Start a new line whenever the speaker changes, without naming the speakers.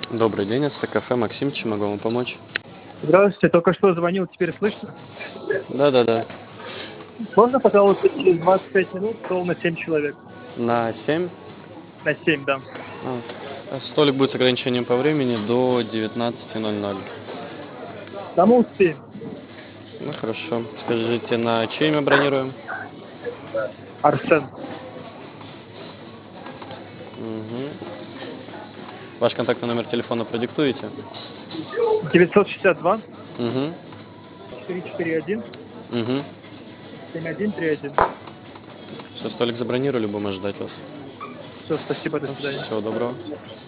Добрый день, это кафе Максим, чем могу вам помочь?
Здравствуйте, только что звонил, теперь слышно?
Да-да-да.
Можно, пожалуйста, через 25 минут стол на 7 человек?
На 7.
На 7, да.
Столик будет с ограничением по времени до 19:00.
Да мы успеем.
Ну хорошо. Скажите, на чье имя бронируем?
Арсен.
Мгм. Ваш контактный номер телефона продиктуете?
962
Угу.
441
Угу.
7131.
Все, столик забронировали, будем ожидать вас.
Все, спасибо, до свидания.
Всего доброго.